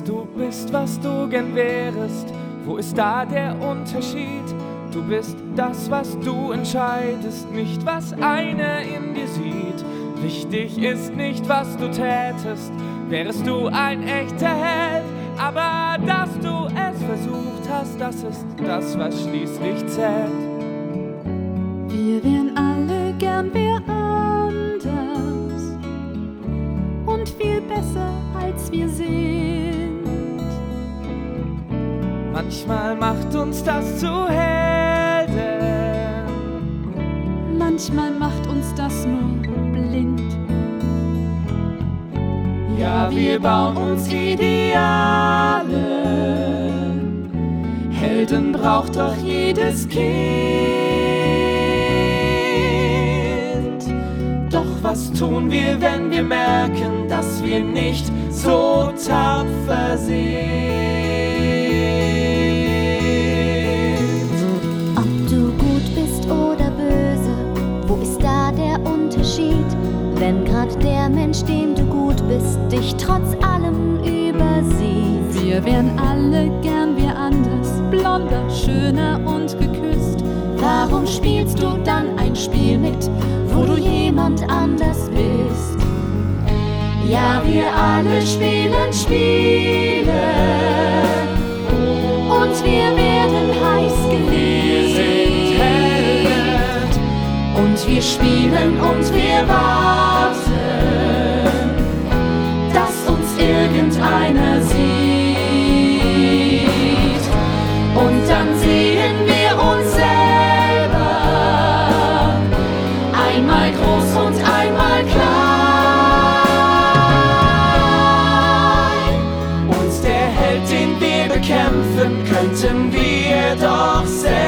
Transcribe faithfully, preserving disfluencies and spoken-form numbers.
dass du bist, was du gern wärest. Wo ist da der Unterschied? Du bist das, was du entscheidest, nicht was einer in dir sieht. Wichtig ist nicht, was du tätest, wärest du ein echter Held. Aber dass du es versucht hast, das ist das, was schließlich zählt. Wir wären alle gern wer anders und viel besser, als wir sind. Manchmal macht uns das zu Helden, manchmal macht uns das nur blind. Ja, wir bauen uns Ideale, Helden braucht doch jedes Kind. Doch was tun wir, wenn wir merken, dass wir nicht so tapfer sind? Ob du gut bist oder böse, wo ist da der Unterschied? Wenn grad der Mensch, dem du gut bist, dich trotz allem übersieht. Wir wären alle gern wir anders, blonder, schöner und geküsst. Warum spielst du dann ein Spiel mit, wo du jemand anders bist? Ja, wir alle spielen Spiele und wir werden heiß geliebt. Wir sind Helden und wir spielen und wir warten, dass uns irgendeiner sieht. Und dann sehen wir uns selber, einmal groß und einmal klein. Und der Held, den wir bekämpfen, könnten wir doch selbst